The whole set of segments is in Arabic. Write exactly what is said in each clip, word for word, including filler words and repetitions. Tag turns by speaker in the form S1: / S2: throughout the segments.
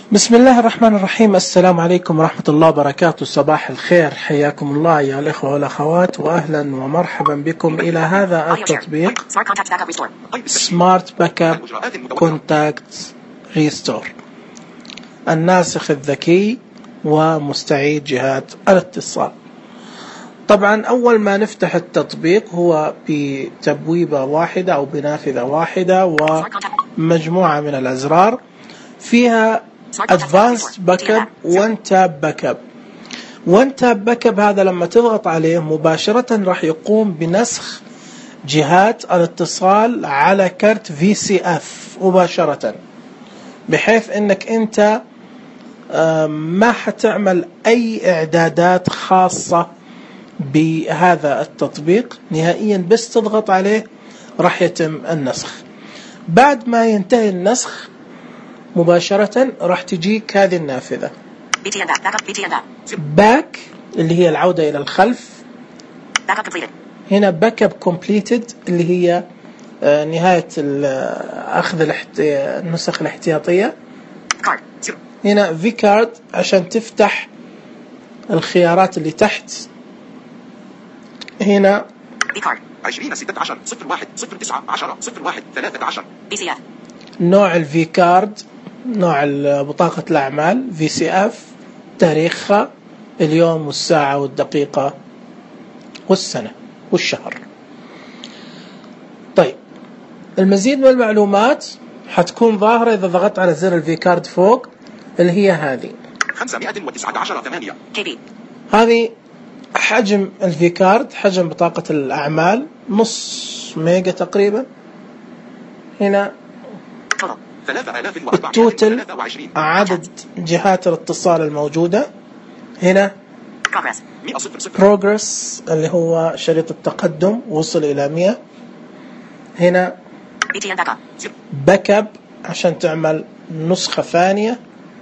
S1: بسم الله الرحمن الرحيم. السلام عليكم ورحمة الله وبركاته. صباح الخير، حياكم الله يا الإخوة والأخوات، وأهلا ومرحبا بكم إلى هذا التطبيق سمارت باك اب كونتاكت ريستور، الناسخ الذكي ومستعيد جهات الاتصال. طبعا أول ما نفتح التطبيق هو بتبويبة واحدة أو بنافذة واحدة ومجموعة من الأزرار فيها Advanced Backup One Tab Backup. One Tab Backup هذا لما تضغط عليه مباشرة راح يقوم بنسخ جهات الاتصال على كرت في سي اف مباشرة، بحيث انك انت ما حتعمل اي اعدادات خاصة بهذا التطبيق نهائيا، بس تضغط عليه راح يتم النسخ. بعد ما ينتهي النسخ مباشرة راح تجيك هذه النافذة باك اللي هي العودة إلى الخلف. هنا باك اب كومبليتد اللي هي نهاية أخذ النسخ الاحتياطية. هنا في كارد عشان تفتح الخيارات اللي تحت. هنا
S2: عشرين ستة عشر صفر واحد صفر تسعة عشرة صفر واحد ثلاثة عشر
S1: نوع الفي كارد، نوع بطاقة الأعمال في سي اف، تاريخها اليوم والساعة والدقيقة والسنة والشهر. طيب المزيد من المعلومات حتكون ظاهرة إذا ضغطت على زر الفي كارد فوق اللي هي هذه
S2: خمسمائة وتسعة عشر ثمانية كي بي.
S1: هذه حجم الفي كارد، حجم بطاقة الأعمال نص ميجا تقريبا. هنا التوتل عدد جهات الاتصال الموجودة. هنا بروجرس اللي هو شريط التقدم وصل إلى مئة. هنا باك اب عشان تعمل نسخة ثانية.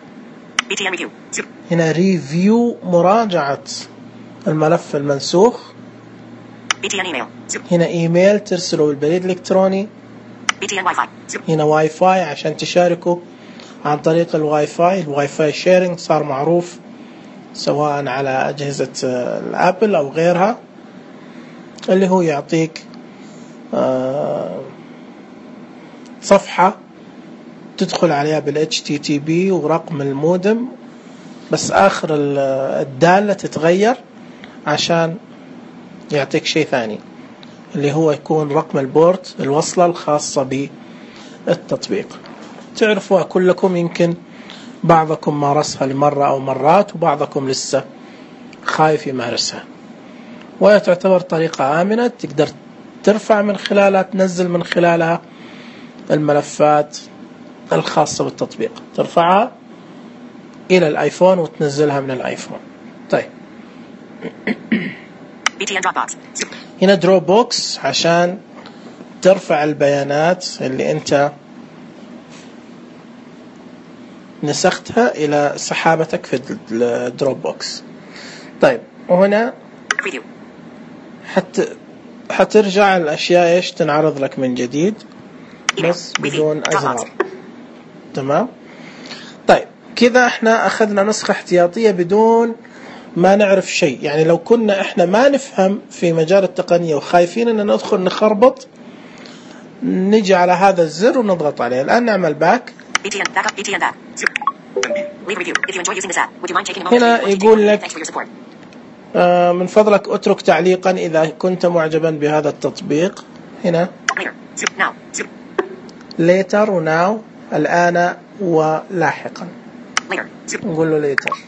S1: هنا ريفيو مراجعة الملف المنسوخ. هنا ايميل ترسله بالبريد الإلكتروني. هنا واي فاي عشان تشاركوا عن طريق الواي فاي. الواي فاي شيرنج صار معروف سواء على أجهزة الأبل أو غيرها، اللي هو يعطيك صفحة تدخل عليها بال إتش تي تي بي ورقم المودم، بس آخر الدالة تتغير عشان يعطيك شيء ثاني اللي هو يكون رقم البورت الوصلة الخاصة بالتطبيق. تعرفوها كلكم، يمكن بعضكم مارسها لمرة أو مرات وبعضكم لسه خايف يمارسها، وهي تعتبر طريقة آمنة تقدر ترفع من خلالها، تنزل من خلالها الملفات الخاصة بالتطبيق، ترفعها إلى الآيفون وتنزلها من الآيفون. طيب هنا دروب بوكس عشان ترفع البيانات اللي انت نسختها الى سحابتك في الدروب بوكس. طيب وهنا حت حترجع الاشياء ايش تنعرض لك من جديد بس بدون ازرار. تمام. طيب كذا احنا اخذنا نسخة احتياطية بدون ما نعرف شيء. يعني لو كنا احنا ما نفهم في مجال التقنية وخايفين ان ندخل نخربط، نجي على هذا الزر ونضغط عليه. الآن نعمل باك. هنا يقول لك آه من فضلك اترك تعليقا إذا كنت معجبا بهذا التطبيق. هنا later و now الآن ولاحقا. نقول له later.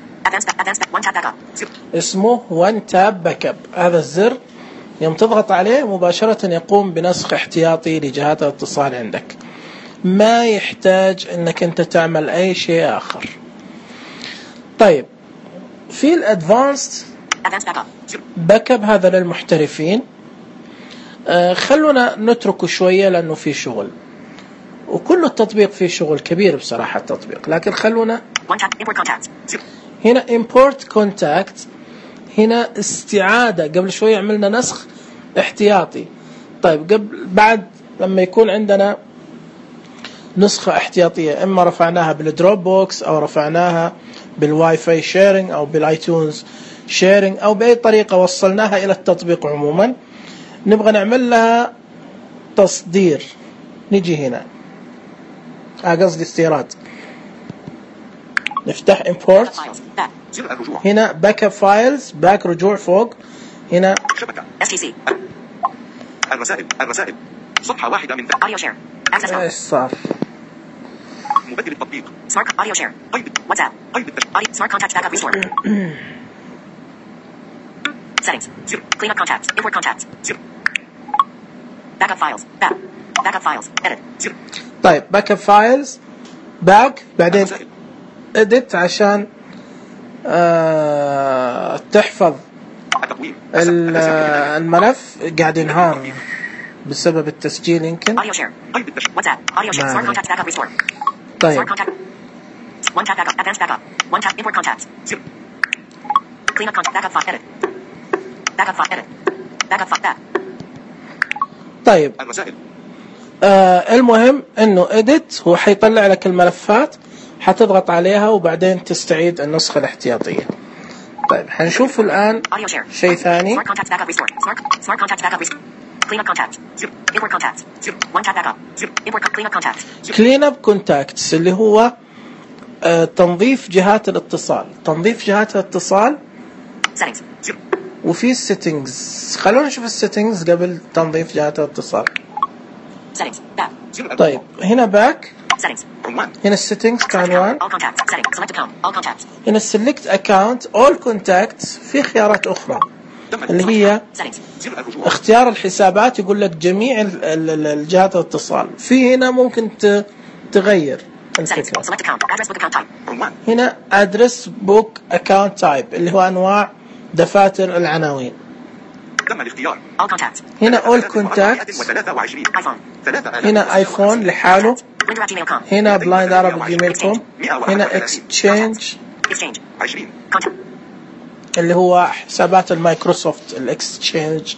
S1: اسمه One Tab Backup. هذا الزر يوم تضغط عليه مباشرة يقوم بنسخ احتياطي لجهات الاتصال عندك، ما يحتاج انك انت تعمل اي شيء اخر. طيب في الادفانسد باك اب هذا للمحترفين، آه خلونا نتركه شوية لانه في شغل، وكل التطبيق فيه شغل كبير بصراحة التطبيق، لكن خلونا هنا import contact. هنا استعادة، قبل شوية عملنا نسخ احتياطي. طيب قبل بعد لما يكون عندنا نسخة احتياطية، إما رفعناها بالدروب بوكس أو رفعناها بالواي فاي شيرنج أو بالايتونز شيرنج أو بأي طريقة وصلناها إلى التطبيق عموما، نبغى نعمل لها تصدير. نجي هنا قصدي استيراد، نفتح import، هنا باك اب فايلز، باك رجوع فوق، هنا
S2: شبكة إس تي سي. الرسائل الرسائل صفحة واحدة من
S3: audio share
S1: ايش صار؟
S2: مبدل التطبيق
S3: smart audio share
S2: قيد
S3: WhatsApp
S2: قيد التش...
S3: audio smart contact backup restore settings
S2: زر
S3: clean up contacts import contacts
S2: زر
S3: backup files back backup files edit
S2: زر
S1: طيب باك اب فايلز باك، بعدين
S2: الرسائل
S1: اديت عشان آه تحفظ
S2: التقويم
S1: ال- الملف. قاعد ينهار بسبب التسجيل يمكن.
S3: audio share
S2: قيد التش...
S3: WhatsApp audio share
S1: ما
S3: smart
S1: عليك.
S3: contacts backup restore smart
S1: طيب
S3: contact one tap backup advanced backup one tap import contacts
S2: زر
S3: clean up contact backup file edit backup file edit backup file back
S1: طيب
S2: الرسائل
S1: آه المهم انه اديت هو حيطلع لك الملفات، حتضغط عليها وبعدين تستعيد النسخة الاحتياطية. طيب حنشوف الآن
S3: audio share
S1: شيء ثاني.
S3: smart contacts backup restore smart smart contacts backup restore clean up contacts
S2: زر
S3: import contacts
S2: زر
S3: one tap backup
S2: زر
S3: import co- clean up contacts
S1: كلين اب كونتاكتس اللي هو آه تنظيف جهات الاتصال، تنظيف جهات الاتصال.
S3: settings
S2: زر
S1: وفي السيتنجز، خلونا نشوف السيتنجز قبل تنظيف جهات الاتصال.
S3: settings back
S2: زر
S1: طيب هنا باك،
S3: settings
S2: عنوان
S1: هنا السيتنجز
S3: select
S1: كعنوان،
S3: account all contacts settings select account all contacts
S1: هنا السلكت اكاونت اول كونتاكتس. في خيارات اخرى
S2: تم
S1: اللي هي
S3: settings
S2: زر الرجوع
S1: اختيار الحسابات، يقول لك جميع ال- ال- ال- الجهات الاتصال. في هنا ممكن ت- تغير
S3: settings
S1: الفكرة.
S3: select account address book account type
S2: عنوان
S1: هنا ادرس بوك اكاونت تايب اللي هو انواع دفاتر العناوين.
S2: تم الاختيار
S3: all contacts
S1: هنا اول كونتاكت،
S2: وثلاثة وعشرين
S3: iPhone
S1: هنا ايفون لحاله،
S3: window at gmail dot com
S1: هنا بلايند عرب جيميل كوم، هنا اكستشينج
S3: exchange
S2: عشرين
S3: contact
S1: اللي هو حسابات المايكروسوفت، الاكستشينج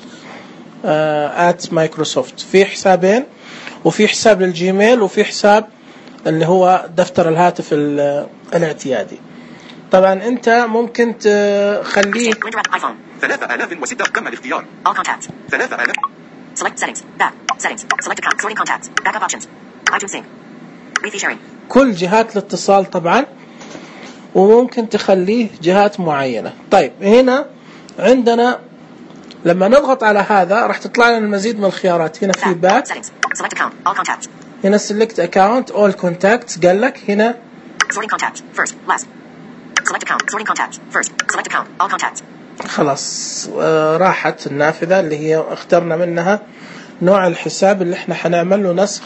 S1: ات مايكروسوفت. في حسابين، وفي حساب للجيميل وفي حساب اللي هو دفتر الهاتف ال- الاعتيادي. طبعا انت ممكن تخليه
S3: window at iPhone
S2: ثلاثة آلاف وستة. تم الاختيار
S3: all contacts
S2: ثلاثة آلاف
S3: select settings back settings select account sorting contacts backup options iTunes sync Wi-Fi sharing
S1: كل جهات الاتصال طبعا، وممكن تخليه جهات معينة. طيب هنا عندنا لما نضغط على هذا راح تطلع لنا المزيد من الخيارات. هنا في
S3: back
S1: باك،
S3: settings select account all contacts
S1: هنا select account all contacts قال لك هنا
S3: sorting contacts first last select account sorting contacts first select account all contacts
S1: خلاص آه، راحت النافذة اللي هي اخترنا منها نوع الحساب اللي احنا حنعمل له نسخ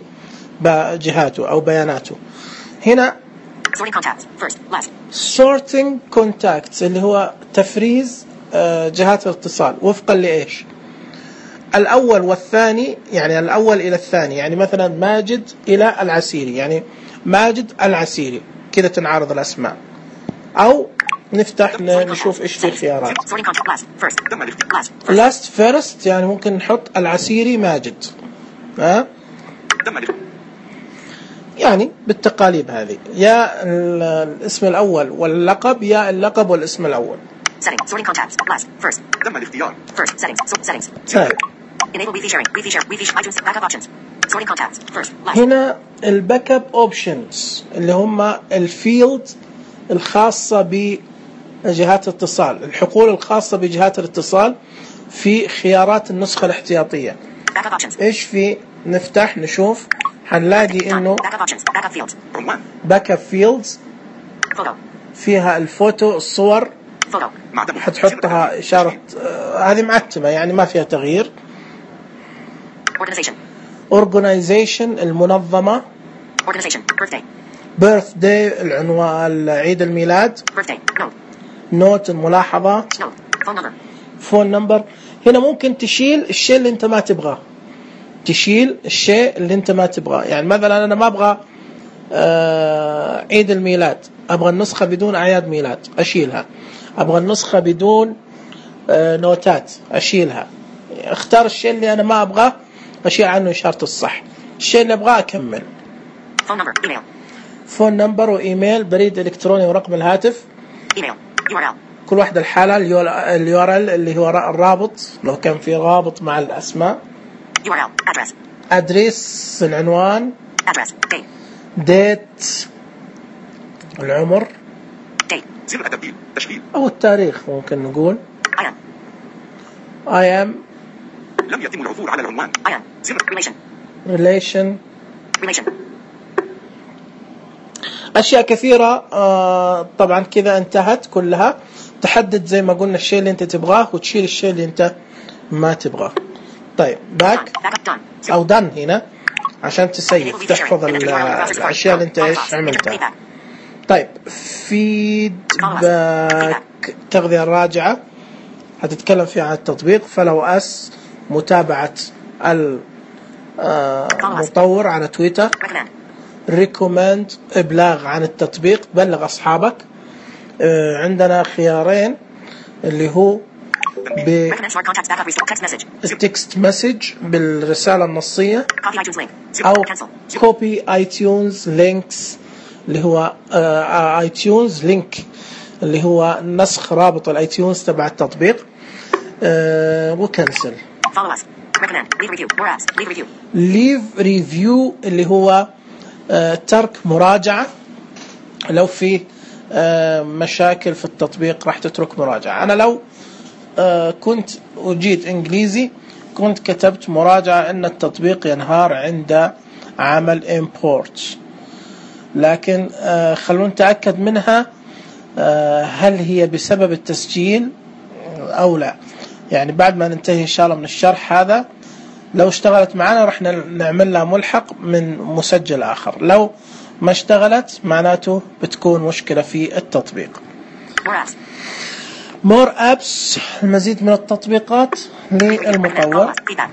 S1: لجهاته أو بياناته. هنا
S3: sorting contacts first last
S1: sorting contacts اللي هو تفريز آه، جهات الاتصال وفقا لإيش؟ الأول والثاني، يعني الأول إلى الثاني، يعني مثلا ماجد إلى العسيري، يعني ماجد العسيري كذا تنعرض الأسماء. أو نفتح ن- نشوف إيش في خيارات.
S3: sorting contact last first
S2: تم الاختيار
S3: last
S1: last first يعني ممكن نحط العسيري ماجد، ها
S2: تم الاختيار
S1: يعني بالتقاليب هذه، يا ال- الاسم الأول واللقب يا اللقب والاسم الأول.
S3: setting sorting contacts last first
S2: تم الاختيار
S3: first settings so settings
S1: طيب
S3: enable Wi-Fi sharing Wi-Fi share Wi-Fi sh- iTunes backup options sorting contacts first last
S1: هنا الباك اب اوبشنز اللي هم الفيلد الخاصة بجهات الاتصال، الحقول الخاصة بجهات الاتصال في خيارات النسخة الاحتياطية.
S3: backup options
S1: ايش في؟ نفتح نشوف، حنلاقي انه
S3: backup options backup fields
S2: عنوان
S1: باك اب فيلدز
S3: photo
S1: فيها الفوتو، الصور
S3: photo
S2: معدن
S1: حتحطها إشارة آه، هذه معتمة يعني ما فيها تغيير.
S3: organization
S1: organization المنظمة،
S3: organization birthday
S1: birthday العنوان عيد الميلاد،
S3: birthday note
S1: نوت الملاحظات،
S3: note phone number
S1: فون نمبر. هنا ممكن تشيل الشيء اللي انت ما تبغاه، تشيل الشيء اللي انت ما تبغاه. يعني مثلا انا ما ابغى آه عيد الميلاد، ابغى النسخة بدون اعياد ميلاد اشيلها، ابغى النسخة بدون آه نوتات اشيلها. اختار الشيء اللي انا ما ابغاه اشيل عنه اشارة الصح، الشيء اللي ابغاه اكمل.
S3: Phone number. Email.
S1: فون نمبر وإيميل، بريد إلكتروني ورقم الهاتف.
S3: Email. U R L.
S1: كل واحدة الحالة. اليو ار ال اللي هو الرابط لو كان في رابط مع الأسماء.
S3: U R L. Address.
S1: أدريس العنوان.
S3: Address. Date.
S1: ديت العمر.
S3: Date.
S2: زر التبديل تشغيل.
S1: أو التاريخ ممكن نقول.
S3: I am.
S1: I am.
S2: لم يتم العثور على العنوان.
S3: I am.
S2: زر
S3: Relation.
S1: relation.
S3: Relation.
S1: أشياء كثيرة. آه طبعا كذا انتهت كلها. تحدد زي ما قلنا الشيء اللي أنت تبغاه وتشيل الشيء اللي أنت ما تبغاه. طيب باك أو done هنا عشان تسيف تحفظ الأشياء اللي أنت إيش عملتها. طيب فيدباك تغذية الراجعة هتتكلم فيها عن التطبيق. فلو أس متابعة المطور على تويتر. ريكومند إبلاغ عن التطبيق، بلغ أصحابك. آه عندنا خيارين اللي هو بالتكست مسج بالرسالة النصية أو كوبي آي تيونز لينكس اللي هو آه آي تيونز لينك اللي هو نسخ رابط الاي تيونز تبع التطبيق. آه وكنسل. ليف ريفيو اللي هو آه ترك مراجعة. لو في آه مشاكل في التطبيق راح تترك مراجعة. أنا لو آه كنت وجيت إنجليزي كنت كتبت مراجعة أن التطبيق ينهار عند عمل import، لكن آه خلونا نتأكد منها آه هل هي بسبب التسجيل أو لا. يعني بعد ما ننتهي إن شاء الله من الشرح هذا لو اشتغلت معنا راح نعمل لها ملحق من مسجل آخر. لو ما اشتغلت معناته بتكون مشكلة في التطبيق. More apps المزيد من التطبيقات للمطور.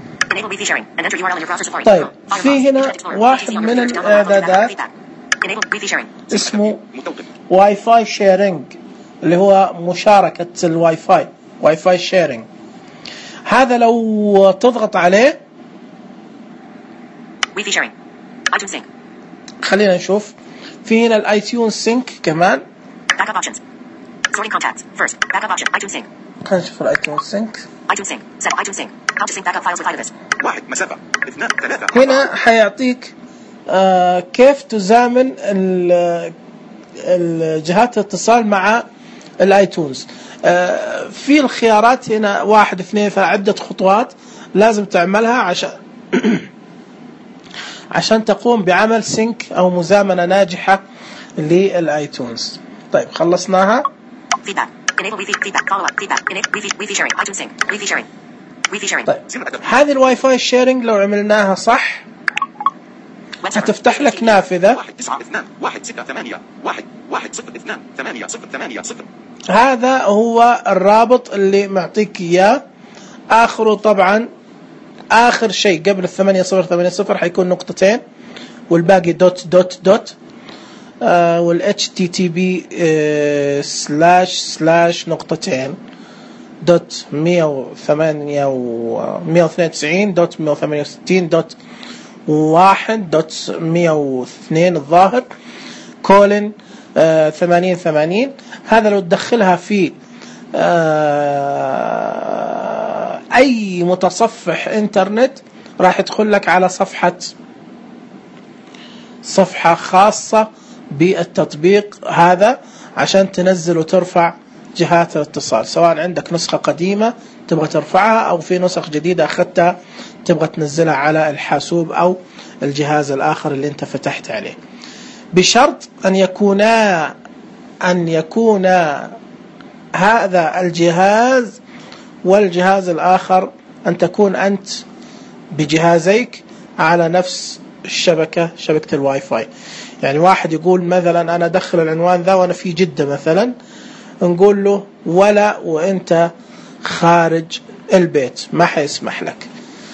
S1: طيب في هنا واحد من الإعدادات اسمه واي فاي شيرينج اللي هو مشاركة الواي فاي واي فاي شيرينج. هذا لو تضغط عليه خلينا نشوف في هنا الاي تيونز سينك كمان.
S3: Sorting contacts. First, backup option. iTunes Sync.
S1: خلينا نشوف الايتونز سينك.
S3: iTunes Sync. Set iTunes Sync. How to sync backup files with iTunes.
S2: واحد مسافة. اثنان ثلاثة.
S1: هنا حيعطيك آه كيف تزامن الجهات الاتصال مع الايتونز. آه في الخيارات هنا واحد اثنين فعدة خطوات لازم تعملها عشان عشان تقوم بعمل سينك او مزامنة ناجحة للايتونز. طيب خلصناها.
S3: Feedback. Enable Wi-Fi feedback. Follow up. Feedback. Enable Wi-Fi Wi-Fi sharing. iTunes Sync. Wi-Fi sharing. Wi-Fi sharing.
S1: طيب هذه الواي فاي شيرينج لو عملناها صح هتفتح لك نافذة.
S2: واحد تسعة اثنان واحد ستة ثمانية واحد واحد صفر اثنان ثمانية صفر ثمانية صفر.
S1: هذا هو الرابط اللي معطيك إياه. آخره طبعا آخر شيء قبل الثمانية صفر ثمانية صفر حيكون نقطتين والباقي دوت دوت دوت. آه وال إتش تي تي بي آه سلاش سلاش نقطتين دوت مية وثمانية ومية واثنين وتسعين دوت مية وثمانية وستين دوت واحد دوت مية واثنين الظاهر كولن آه ثمانين ثمانين. هذا لو تدخلها في آه أي متصفح إنترنت راح يدخل لك على صفحة صفحة خاصة بالتطبيق هذا عشان تنزل وترفع جهات الاتصال، سواء عندك نسخة قديمة تبغى ترفعها أو في نسخ جديدة أخذتها تبغى تنزلها على الحاسوب أو الجهاز الآخر اللي أنت فتحت عليه، بشرط أن يكونا أن يكونا هذا الجهاز والجهاز الآخر أن تكون أنت بجهازيك على نفس الشبكة شبكة الواي فاي. يعني واحد يقول مثلا أنا أدخل العنوان ذا وأنا في جدة مثلا، نقول له ولا وأنت خارج البيت ما حيسمح لك.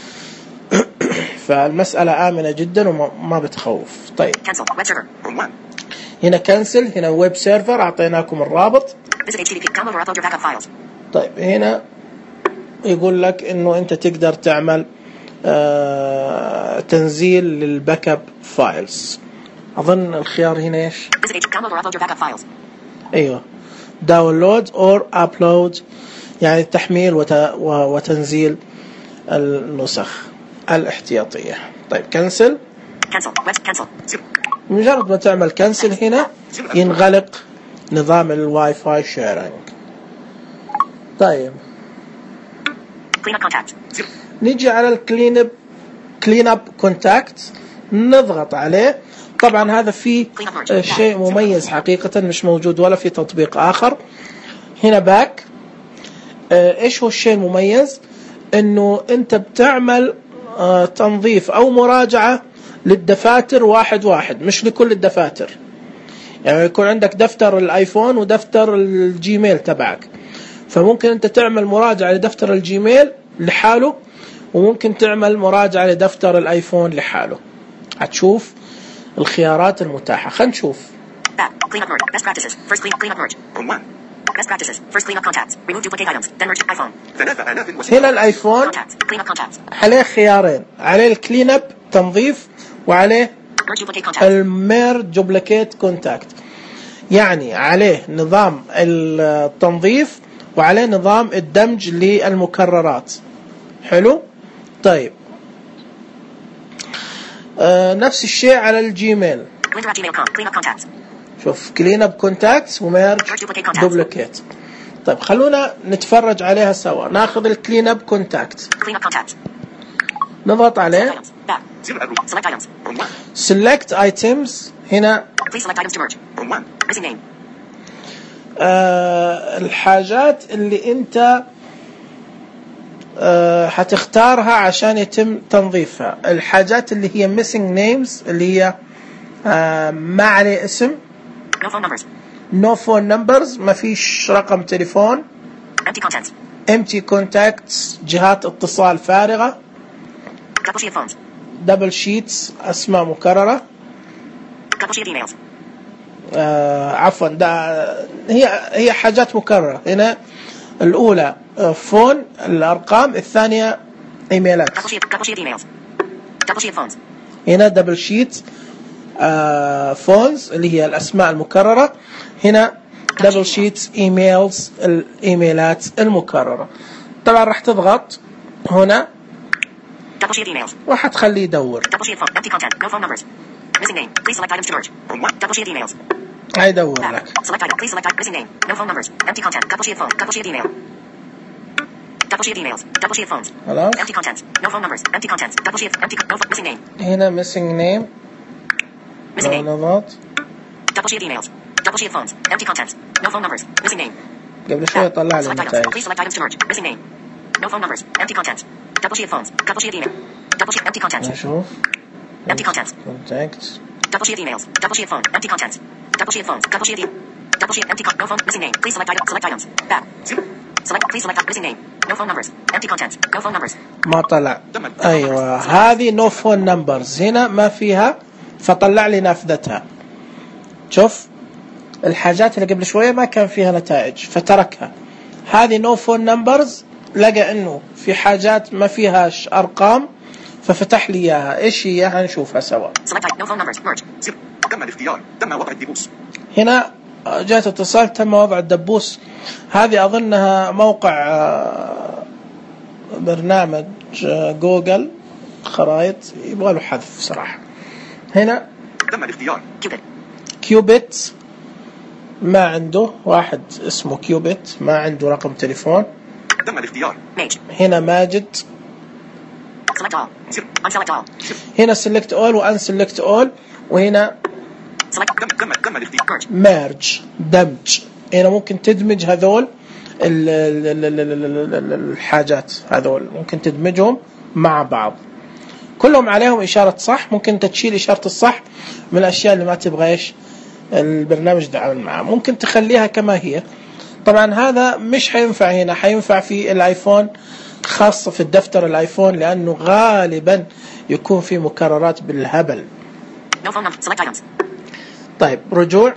S1: فالمسألة آمنة جدا وما بتخوف. طيب هنا كنسل، هنا ويب سيرفر أعطيناكم الرابط. طيب هنا يقول لك إنه أنت تقدر تعمل آه تنزيل للباك اب فايلز أظن الخيار هنا إيش؟
S3: Visit H. Download or upload your backup files.
S1: أيوه download or upload يعني التحميل وت... و... وتنزيل النسخ الاحتياطية. طيب كنسل.
S3: Cancel. Web. Cancel.
S1: مجرد ما تعمل كنسل هنا ينغلق نظام الواي فاي شيرنج. طيب
S3: Clean up contact.
S1: نيجي على الكلين اب كلين اب كونتاكت نضغط عليه. طبعا هذا فيه شيء مميز حقيقة مش موجود ولا في تطبيق آخر. هنا باك. ايش هو الشيء المميز؟ انه انت بتعمل اه تنظيف او مراجعة للدفاتر واحد واحد مش لكل الدفاتر. يعني يكون عندك دفتر الايفون ودفتر الجيميل تبعك، فممكن انت تعمل مراجعة لدفتر الجيميل لحاله وممكن تعمل مراجعة لدفتر الايفون لحاله. هتشوف الخيارات المتاحة. خلينا نشوف.
S3: Back. Clean up merge. Best practices. First clean clean up merge.
S2: عنوان
S3: Best practices. First clean up contacts. Remove duplicate items. Then merge iPhone.
S2: ثلاثة آلاف وستة.
S1: هنا الايفون
S3: Contacts. Clean up contacts.
S1: عليه خيارين، عليه الكلين اب تنظيف وعليه
S3: Merge duplicate contacts.
S1: المير دوبليكيت كونتاكت. يعني عليه نظام التنظيف وعليه نظام الدمج للمكررات. حلو. طيب آه نفس الشيء على الجيميل.
S3: Window at gmail dot com. Clean up contacts.
S1: شوف كلين اب كونتاكتس وميرج دوبليكيت. طيب خلونا نتفرج عليها سوا. ناخذ الكلين اب كونتاكت
S3: Clean up contacts.
S1: نضغط عليه.
S3: Items. Back.
S2: زر الروت.
S3: Select items.
S2: عنوان
S1: select items. هنا
S3: Please select items to merge.
S2: عنوان
S3: Missing name.
S1: آه الحاجات اللي انت آه هتختارها عشان يتم تنظيفها. الحاجات اللي هي missing names اللي هي آه ما عليه اسم.
S3: No phone numbers.
S1: no phone numbers ما فيش رقم تليفون.
S3: Empty contents.
S1: empty contacts جهات اتصال فارغة.
S3: Double sheet phones.
S1: double sheets أسماء مكررة.
S3: Double sheet emails.
S1: آه عفوا ده هي هي حاجات مكررة. هنا الأولى آه فون الأرقام، الثانية إيميلات.
S3: Double sheet. Double sheet emails. Double sheet phones.
S1: هنا دبل شيت آه فونز اللي هي الأسماء المكررة. هنا دبل شيت إيميلز الإيميلات المكررة. طبعا راح تضغط هنا
S3: Double sheet emails.
S1: وحتخليه يدور.
S3: Double sheet phone. Empty content. No phone numbers. Missing name. Please select items to merge.
S2: عنوان
S3: Double sheet emails.
S1: هيدور
S3: Back.
S1: لك.
S3: Select item. Please select item. Missing name. No phone numbers. Empty content. Double sheet phone. Double sheet email. Double sheet emails. Double sheet phones.
S1: خلاص.
S3: Empty contents. No phone numbers. Empty contents. Double sheet. Empty. No phone. Missing name.
S1: هنا missing name.
S3: Missing name.
S1: نضغط.
S3: Double sheet emails. Double sheet phones. Empty contents. No phone numbers. Missing name.
S1: قبل شوي طلع لي
S3: Select items.
S1: النتائج.
S3: Please select items to merge. Missing name. No phone numbers. Empty contents. Double sheet phones. Double sheet email. Double sheet. Empty contents.
S1: نشوف.
S3: Empty contents.
S1: contact.
S3: Double sheet emails. Double sheet phone. Empty contents. Double sheet phones. Double sheet. E- double sheet. Empty. Con- no phone. Missing name. Please select item. Select items. Back.
S2: زر
S3: Select. Please select. Missing name. No phone numbers. Empty contents. No phone numbers.
S1: ما طلع. أيوة هذه no phone numbers هنا ما فيها فطلع لي نافذتها. شوف الحاجات اللي قبل شوية ما كان فيها نتائج فتركها. هذه no phone numbers لقى إنه في حاجات ما فيهاش أرقام ففتح لي إياها. إيش هي؟ هنشوفها سوا.
S3: Select item. No phone numbers. Merge.
S2: زر تم الاختيار. تم وضع الدبوس.
S1: هنا جاءت اتصال تم وضع الدبوس. هذه أظنها موقع آه، برنامج آه، جوجل خرائط يبغى له حذف صراحة. هنا
S2: تم الاختيار.
S3: Cupid.
S1: كيوبيت ما عنده واحد اسمه كيوبيت ما عنده رقم تليفون.
S2: تم الاختيار.
S3: Mage.
S1: هنا ماجد.
S3: Select all.
S2: زر
S3: Unselect all.
S1: هنا select all وان select all وهنا
S3: Select.
S2: تم تم تم الاختيار.
S3: Merge.
S1: merge دمج. هنا ممكن تدمج هذول ال- ال- ال- ال- ال- ال- الحاجات هذول ممكن تدمجهم مع بعض. كلهم عليهم إشارة صح. ممكن انت تشيل إشارة الصح من الأشياء اللي ما تبغى إيش البرنامج يتعامل معها. ممكن تخليها كما هي. طبعا هذا مش حينفع هنا، حينفع في الآيفون خاصة في الدفتر الآيفون لأنه غالبا يكون في مكررات بالهبل.
S3: No phone number. Select items.
S1: طيب رجوع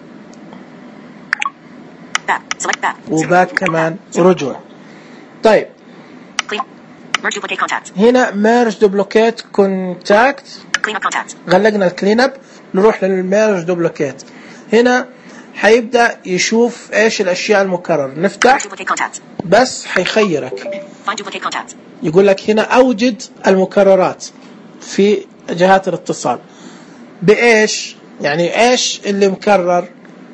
S3: Back. Select back.
S1: وباك كمان رجوع. طيب
S3: Clean. Merge duplicate contacts.
S1: هنا merge duplicate contact
S3: Clean up contacts.
S1: غلقنا الكلين اب. نروح للميرج دوبليكيت. هنا حيبدأ يشوف ايش الاشياء المكررة. نفتح بس حيخيرك، يقول لك هنا اوجد المكررات في جهات الاتصال بايش، يعني ايش اللي مكرر.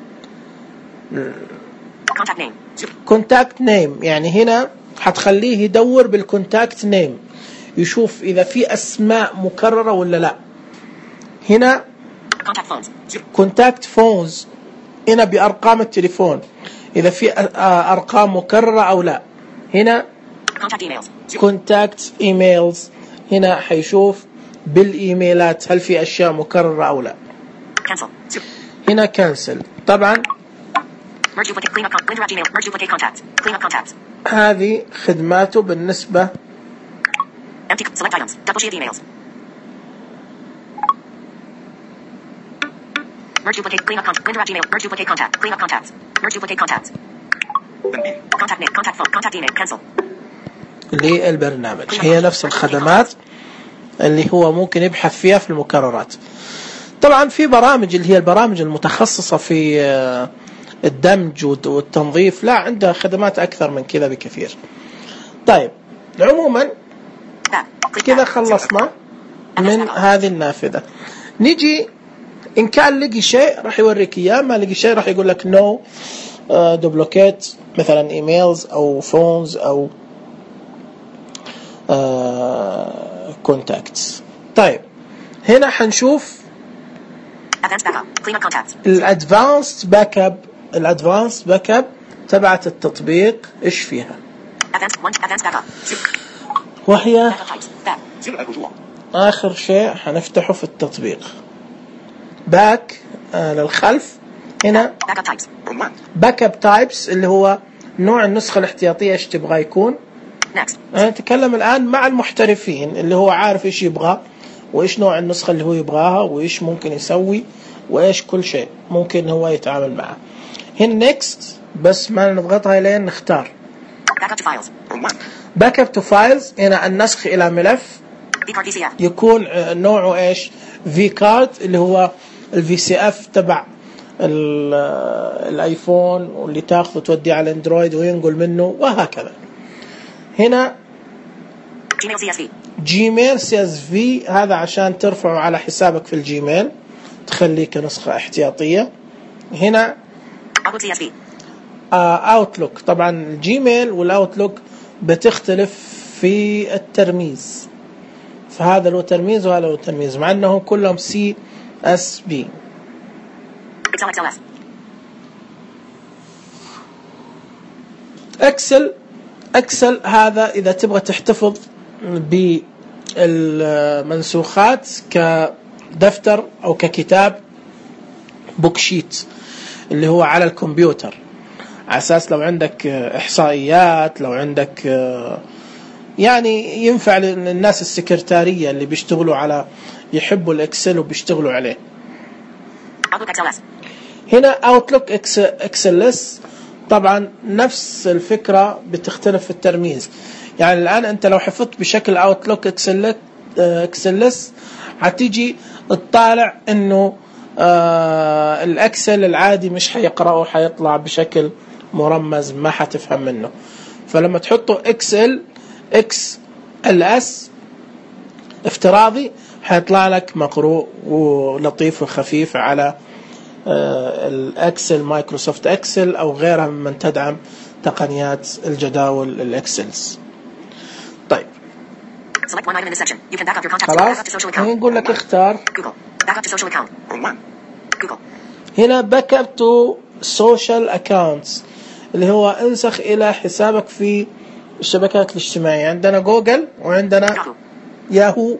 S1: كونتاكت نيم، يعني هنا حتخليه يدور بالكونتاكت نيم يشوف اذا في اسماء مكررة ولا لا. هنا كونتاكت فونز، هنا بأرقام التليفون إذا في أرقام مكررة أو لا. هنا كونتاكت إيميلز، هنا حيشوف بالإيميلات هل في أشياء مكررة أو لا. هنا كانسل. طبعا هذه خدماته بالنسبة
S3: Merge duplicate, clean up contact, Windows Gmail, merge duplicate contact, clean up contacts, merge duplicate contacts. Contact name, contact phone, contact email, cancel.
S1: للبرنامج هي نفس الخدمات اللي هو ممكن يبحث فيها في المكررات. طبعا في برامج اللي هي البرامج المتخصصة في الدمج والتنظيف لا، عندها خدمات أكثر من كذا بكثير. طيب عموما كذا خلصنا من هذه النافذة. نيجي إن كان لقي شيء راح يوريك إياه، ما لقي شيء راح يقول لك نو دوبليكيت مثلا إيميلز أو فونز أو كونتاكتس. طيب هنا حنشوف الأدفانسد باك اب. الأدفانسد باك اب تبعت التطبيق إيش فيها، وهي آخر شيء حنفتحه في التطبيق. باك آه للخلف. هنا باك اب تايبس اللي هو نوع النسخة الاحتياطية ايش تبغى يكون. أنا أتكلم الآن مع المحترفين اللي هو عارف ايش يبغى وايش نوع النسخة اللي هو يبغاها وايش ممكن يسوي وايش كل شيء ممكن هو يتعامل معه. هنا نيكست بس ما نضغطها لين نختار باك اب تو فايلز. هنا النسخ إلى ملف يكون نوعه ايش في كارد اللي هو الفي سي اف تبع الايفون واللي تاخذه توديه على الاندرويد وينقل منه وهكذا. هنا جيميل سي اس في، هذا عشان ترفعه على حسابك في الجيميل تخليه كنسخة احتياطية. هنا اوتلوك، طبعا الجيميل والاوتلوك بتختلف في الترميز، فهذا له ترميز وهذا له ترميز مع انهم كلهم سي اس بي. اكسل اكسل هذا اذا تبغى تحتفظ بالمنسوخات كدفتر او ككتاب بوكشيت اللي هو على الكمبيوتر، على اساس لو عندك احصائيات، لو عندك يعني ينفع للناس السكرتارية اللي بيشتغلوا على يحبوا الاكسل وبيشتغلوا عليه. هنا اوتلوك اكسلس، طبعا نفس الفكرة بتختلف في الترميز. يعني الآن أنت لو حفظت بشكل اوتلوك اكسلس هتيجي تطالع إنه آه الأكسل العادي مش حيقرأه، حيطلع بشكل مرمز ما حتفهم منه. فلما تحطه اكسل اكس ال اس افتراضي حيطلع لك مقروء ولطيف وخفيف على الاكسل، مايكروسوفت اكسل او غيرها ممن تدعم تقنيات الجداول الاكسلز. طيب خلاص نقول لك اختار هنا باك اب تو سوشيال اكاونتس اللي هو انسخ الى حسابك في الشبكات الاجتماعية. عندنا جوجل وعندنا ياهو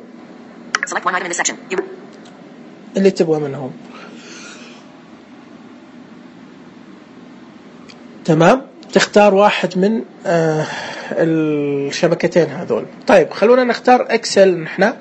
S1: اللي تبغى منهم. تمام، تختار واحد من آه الشبكتين هذول. طيب خلونا نختار اكسل نحن.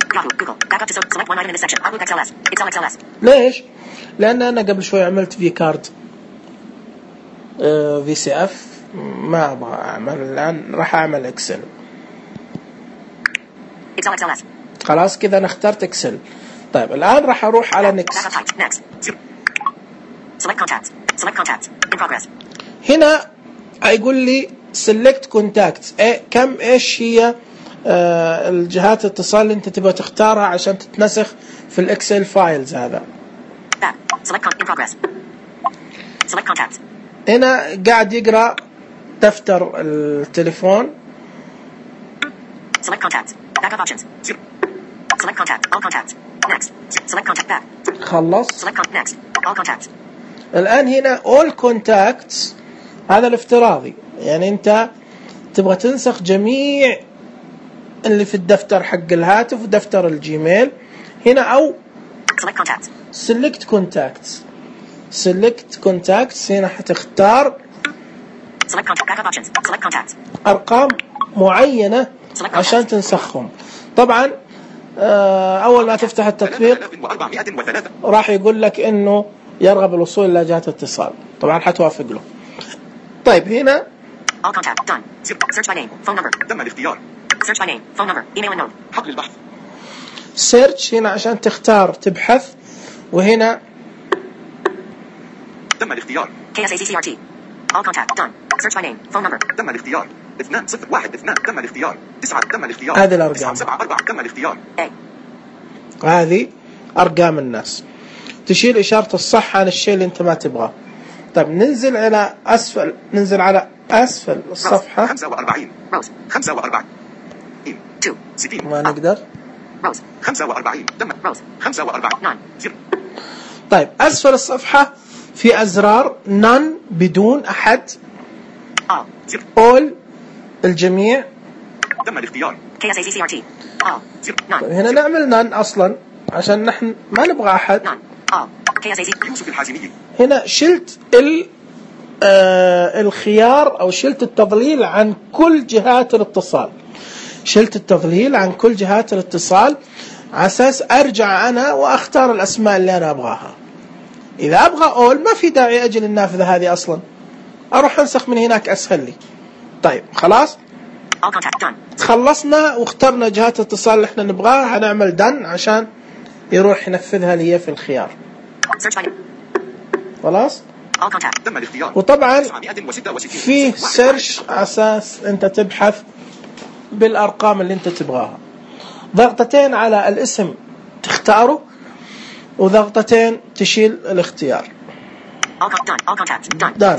S1: ليش؟ لان انا قبل شوي عملت في كارد آه في سي اف، ما ابغى اعمل الان، راح اعمل اكسل. خلاص كذا انا اخترت اكسل. طيب الآن راح أروح على next.
S3: Backup type. Next. Zero. Select contacts. Select contacts. In progress.
S1: هنا يقول لي select contacts. إيه كم إيش هي آه الجهات الاتصال اللي أنت تبغى تختارها عشان تتنسخ في الإكسل فايلز هذا.
S3: Back. Select con- in progress. Select contacts.
S1: هنا قاعد يقرأ دفتر التليفون.
S3: Select contacts. Backup options. Zero. Select contact. All contacts. Next. Select contact back.
S1: خلص.
S3: Select con- next. All contacts.
S1: الآن هنا all contacts هذا الافتراضي، يعني أنت تبغى تنسخ جميع اللي في الدفتر حق الهاتف ودفتر الجيميل هنا، أو
S3: Select contacts.
S1: select contacts. select contacts هنا حتختار
S3: Select contact. Backup options. Select contacts.
S1: أرقام معينة عشان تنسخهم. طبعا آه، أول ما تفتح التطبيق
S2: ثلاثة آلاف وأربعمائة وثلاثة.
S1: راح يقول لك إنه يرغب الوصول إلى جهة اتصال، طبعا حتوافق له. طيب هنا
S3: All contact. Done. Zero. Search by name. Phone number.
S2: تم الاختيار.
S3: Search by name. Phone number. Email and note.
S2: حقل البحث.
S1: search هنا عشان تختار تبحث، وهنا
S2: تم الاختيار.
S3: K S A C C R T. All contact. Done. Search by name. Phone number.
S2: تم الاختيار. اثنان صفر واحد اثنان تم الاختيار. تسعة تم الاختيار.
S1: هذه الأرقام.
S2: تسعة سبعة أربعة تم الاختيار.
S3: A.
S1: هذه أرقام الناس. تشيل إشارة الصح عن الشيء اللي أنت ما تبغاه. طيب ننزل على أسفل، ننزل على أسفل الصفحة.
S2: خمسة وأربعين.
S3: Rose.
S2: خمسة وأربعين.
S3: Two.
S2: ستين.
S1: ما نقدر.
S3: Rose.
S2: خمسة وأربعين. تم.
S3: Rose.
S2: خمسة وأربعين.
S3: None.
S2: زر.
S1: طيب أسفل الصفحة في أزرار none بدون أحد،
S3: All.
S2: زر.
S1: all الجميع.
S2: تم الاختيار.
S3: K S A C C R T. All.
S2: زر.
S3: None.
S1: طيب هنا نعمل none أصلا عشان نحن ما نبغى أحد.
S3: None. All. K S A C.
S2: يوسف الحازمي.
S1: هنا شلت ال آه الخيار أو شلت التضليل عن كل جهات الاتصال. شلت التضليل عن كل جهات الاتصال على أساس أرجع أنا وأختار الأسماء اللي أنا أبغاها. إذا أبغى أول ما في داعي أجل النافذة هذه أصلا، أروح أنسخ من هناك أسهل لي. طيب خلاص
S3: All contact. Done.
S1: خلصنا واخترنا جهات الاتصال اللي احنا نبغاها، هنعمل done عشان يروح ينفذها لي في الخيار.
S3: Search by name.
S1: خلاص.
S3: All contact.
S2: تم الاختيار.
S1: وطبعا
S2: تسعمائة وستة وستين.
S1: فيه سيرش على أساس أنت تبحث بالأرقام اللي أنت تبغاها. ضغطتين على الاسم تختاره، وضغطتين تشيل الاختيار.
S3: All con- done. All contacts. Done.
S1: done.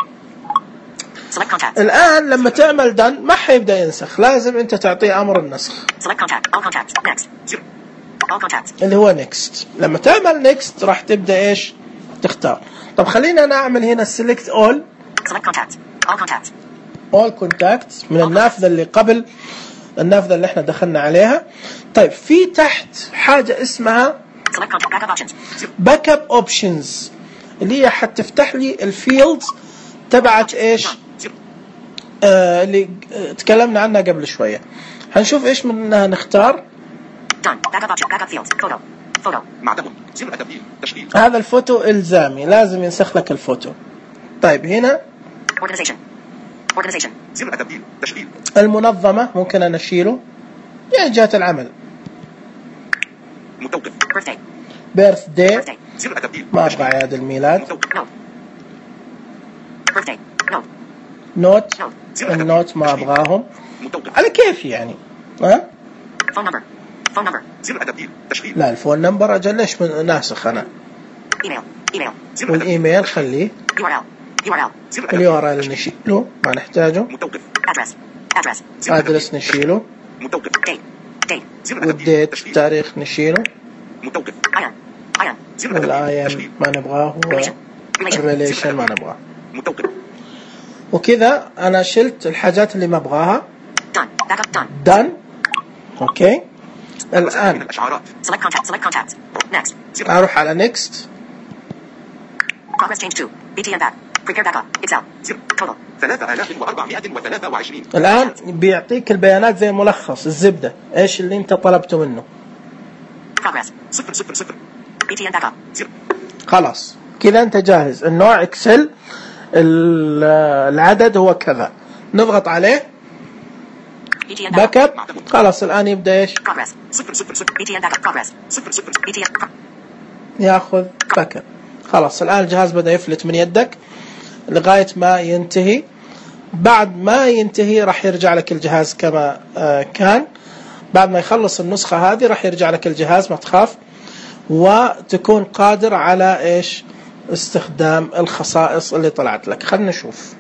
S3: Select contacts.
S1: الآن لما تعمل done ما حيبدأ ينسخ، لازم أنت تعطيه أمر النسخ
S3: Select contact. All contacts. Next.
S2: زر.
S3: All contacts.
S1: اللي هو next. لما تعمل next راح تبدأ إيش تختار. طب خلينا أنا أعمل هنا select all.
S3: Select contacts. All contacts.
S1: all contacts من النافذة اللي قبل النافذة اللي احنا دخلنا عليها. طيب في تحت حاجة اسمها
S3: Select contact. Backup options.
S1: backup options اللي هي حتفتح لي الفيلدز تبعت ايش آه اللي تكلمنا عنها قبل شوية. هنشوف ايش منها نختار.
S3: Done. Backup option. Backup fields. Photo. Photo.
S2: معدن. زر التبديل. تشغيل.
S1: هذا الفوتو إلزامي، لازم ينسخ لك الفوتو. طيب هنا
S3: Organization. Organization.
S2: زر التبديل. تشغيل.
S1: المنظمة ممكن أنا أشيله، يعني جهة العمل.
S2: متوقف.
S3: Birthday.
S1: birthday
S3: Birthday.
S2: زر التبديل.
S1: ما أبغى أعياد الميلاد.
S2: متوقف.
S3: No. Birthday. No.
S1: نوت
S3: No.
S1: النوت ما أبغاهم،
S2: متوقف.
S1: على كيف يعني. ها
S3: Phone number. Phone number.
S2: زر التبديل. تشغيل.
S1: لا الفون نمبر أجل ليش من ناسخ أنا.
S3: Email. Email.
S2: زر التبديل.
S1: والإيميل خليه.
S3: U R L. U R L.
S2: زر التبديل.
S1: اليو ار ال نشيله ما نحتاجه.
S2: متوقف.
S3: Address. Address.
S2: زر التبديل.
S1: أدرس نشيله،
S2: متوقف.
S3: Date. Date.
S2: زر التبديل.
S1: والديت
S2: تشغيل.
S1: التاريخ نشيله،
S2: متوقف.
S3: Ion. Ion.
S2: زر التبديل.
S1: والآيان
S2: تشغيل.
S1: ما نبغاه،
S3: Relation. Relation.
S1: والريليشن ما نبغاه.
S2: متوقف.
S1: وكذا أنا شلت الحاجات اللي ما أبغاها.
S3: Done. Backup. Done.
S1: done. أوكي.
S2: من
S1: الآن
S2: الأشعارات.
S3: Select contact. Select contacts. Next.
S2: زر.
S1: أروح على next.
S3: Progress change to. B T N back. Prepare backup. Excel.
S2: زر.
S3: Total.
S2: ثلاثة آلاف وأربعمائة وثلاثة وعشرين.
S1: الآن بيعطيك البيانات زي ملخص الزبدة، إيش اللي أنت طلبته منه.
S3: Progress.
S2: صفر صفر صفر.
S3: B T N backup.
S2: زر.
S1: خلاص كذا أنت جاهز. النوع إكسل، ال- العدد هو كذا، نضغط عليه. باك اب. خلاص الآن يبدأ إيش؟
S3: Progress.
S2: صفر صفر صفر
S3: B T N backup. Progress.
S2: صفر صفر
S3: B T N.
S1: ياخذ باك اب. خلاص الآن الجهاز بدأ يفلت من يدك لغاية ما ينتهي. بعد ما ينتهي راح يرجع لك الجهاز كما آه كان. بعد ما يخلص النسخة هذه راح يرجع لك الجهاز، ما تخاف، وتكون قادر على إيش؟ استخدام الخصائص اللي طلعت لك. خلنا نشوف.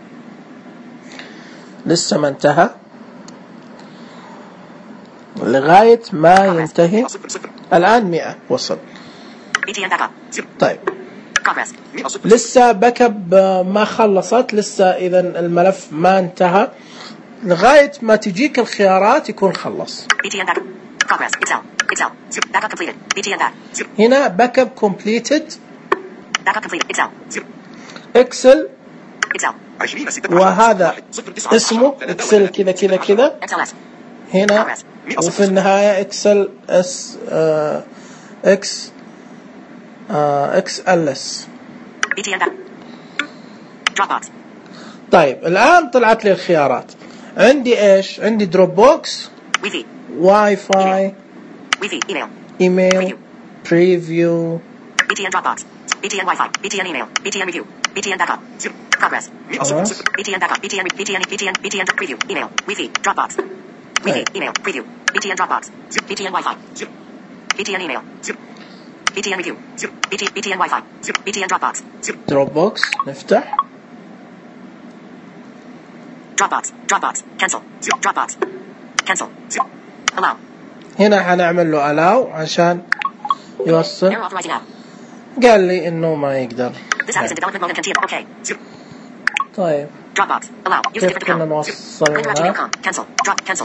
S1: لسه ما انتهى لغاية ما ينتهي. الآن مئة وصل.
S3: B T N backup.
S1: طيب
S3: Progress.
S2: مئة صفر
S1: لسه باك اب ما خلصت، لسه إذا الملف ما انتهى لغاية ما تجيك الخيارات يكون خلص.
S3: B T N backup. Progress. Excel. Excel. Backup completed. B T N back.
S1: هنا باك اب كومبليتد.
S3: Backup completed. Excel.
S1: اكسل،
S3: Excel.
S2: عشرين ستة عشر
S1: وهذا
S2: واحد صفر تسعة
S1: اسمه
S2: ثلاثة
S1: اكسل
S2: وثلاثين
S1: كذا كذا كذا
S3: X L S.
S1: هنا، وفي النهاية اكسل اس آه اكس آه اكس ال اس.
S3: B T N back. Dropbox.
S1: طيب الآن طلعت لي الخيارات. عندي ايش؟ عندي دروب بوكس،
S3: Wi-Fi.
S1: واي فاي،
S3: Wi-Fi. Email.
S1: ايميل، بريفيو.
S3: B T N Dropbox. B T N Wi-Fi. B T N email. B T N review. B T N backup. Progress.
S2: مئة صفر صفر
S3: B T N backup. B T N B T N B T N B T N preview. Email. Wi-Fi. Dropbox. Wi-Fi.
S1: Right.
S3: Email. Preview. B T N Dropbox. B T N Wi-Fi. B T N email. B T N review. B T B T N Wi-Fi. B T N Dropbox.
S1: دروب بوكس نفتح.
S3: Dropbox. Dropbox. Cancel. Dropbox. Cancel. Allow.
S1: هنا حنعمل له allow عشان يوصل.
S3: Error authorizing app.
S1: قال لي انه ما يقدر.
S3: This app is in development mode and continue. Okay.
S1: طيب
S3: Dropbox. Allow. Use
S1: كيف
S3: different
S1: كنا
S3: account.
S1: نوصل
S3: Render at
S1: هنا؟
S3: gmail dot com. Cancel. Drop. Cancel.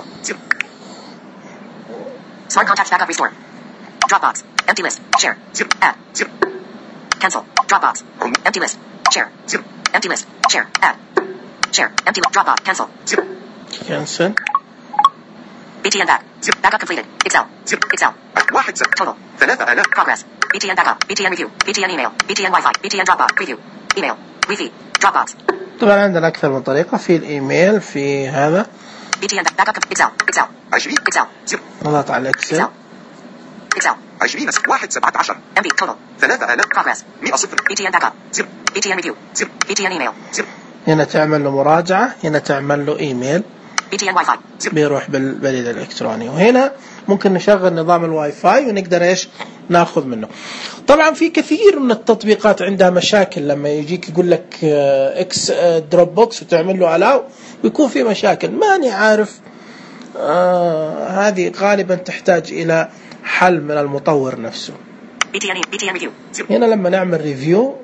S3: Smart contacts backup restore. Dropbox. Empty list. Share. Add. Cancel. Dropbox. Empty list. Share. Empty list. Share. Add. Share. Empty list. Dropbox. Cancel.
S1: cancel.
S3: B T N back. Backup completed. Excel. Excel.
S2: واحد ستة
S3: Total.
S2: ثلاثة آلاف
S3: Progress. B T N backup. B T N review. B T N email. B T N Wi-Fi. B T N Dropbox. Preview. Email. Wi-Fi. Dropbox.
S1: طبعا عندنا أكثر من طريقة، في الإيميل، في هذا.
S3: B T N back. Backup. Excel. Excel.
S2: عشرين
S3: Excel.
S1: نضغط على الإكسل.
S3: Excel. Excel.
S2: عشرين واحد سبعة عشر
S3: M B. Total.
S2: ثلاثة آلاف
S3: Progress.
S2: مئة صفر
S3: B T N backup. B T N review. B T N email.
S1: هنا تعمل له مراجعة، هنا تعمل له إيميل،
S3: B T N Wi-Fi.
S1: بيروح بالبريد الإلكتروني، وهنا ممكن نشغل نظام الواي فاي ونقدر إيش ناخذ منه. طبعا في كثير من التطبيقات عندها مشاكل لما يجيك يقول لك اكس دروب بوكس وتعمل له الاو ويكون في مشاكل، ماني عارف. آه هذه غالبا تحتاج إلى حل من المطور نفسه.
S3: B T N B T N review.
S1: هنا لما نعمل ريفيو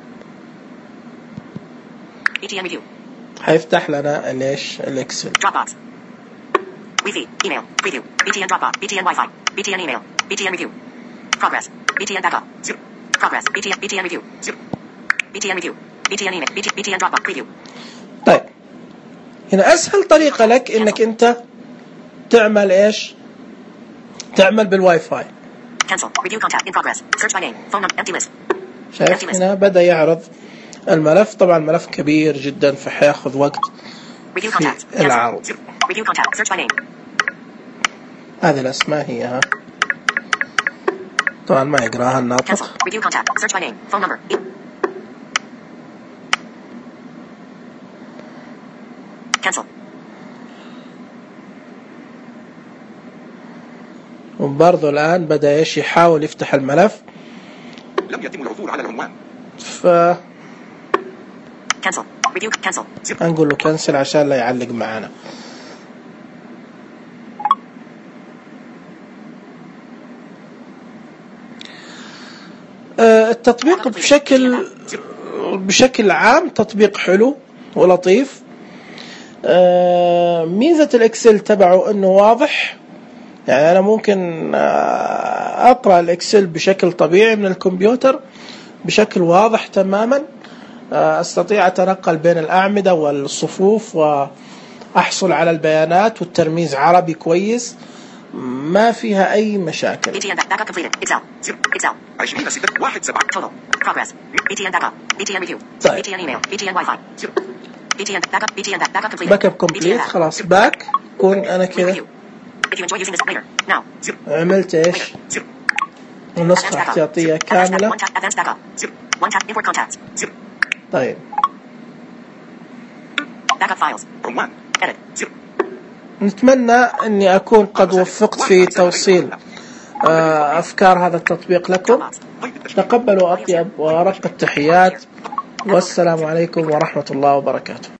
S3: B T N review.
S1: هيفتح لنا ليش الإكسل.
S3: Dropbox. Wi-Fi. Email. Preview. B T N Dropbox. B T N Wi-Fi. B T N email. B T N review. Progress. B T N backup. Progress. B T N B T N review. B T N review. B T N email. B T B T N Dropbox. Preview.
S1: طيب هنا أسهل طريقة لك إنك أنت تعمل إيش؟ تعمل بالواي فاي.
S3: Cancel. Review contact in progress. Search by name. Phone number. Empty list.
S1: شايف هنا بدأ يعرض الملف. طبعا ملف كبير جدا فحياخذ وقت
S3: Review
S1: في
S3: contact.
S1: العرض.
S3: Cancel. Review contact. Search by name.
S1: هذه الأسماء هي ها طبعا ما يقراها
S3: Cancel.
S1: الناطق.
S3: Review contact. Search by name. Phone number. Cancel.
S1: وبرضه الآن بدأ إيش يحاول يفتح الملف.
S2: لم يتم العثور على العنوان.
S1: ف
S3: Cancel. Review. Cancel.
S1: نقول له كنسل عشان لا يعلق معنا. التطبيق بشكل بشكل عام تطبيق حلو ولطيف. ميزة الإكسل تبعه إنه واضح، يعني أنا ممكن أقرأ الإكسل بشكل طبيعي من الكمبيوتر بشكل واضح تماما. أستطيع أتنقل بين الأعمدة والصفوف وأحصل على البيانات والترميز عربي كويس، ما فيها أي مشاكل.
S3: B T N backup completed. Excel. Excel.
S2: عشرين ستة واحد سبعة
S3: Total. Progress. B T N backup. B T N review.
S1: طيب.
S3: B T N email. B T N Wi-Fi. B T N backup. B T N backup completed.
S1: باك اب
S3: B T N
S1: كومبليت.
S3: back.
S1: خلاص باك. أكون أنا كذا عملت إيش نسخة احتياطية كاملة. طيب نتمنى أني أكون قد وفقت في توصيل أفكار هذا التطبيق لكم. تقبلوا أطيب وأرق التحيات، والسلام عليكم ورحمة الله وبركاته.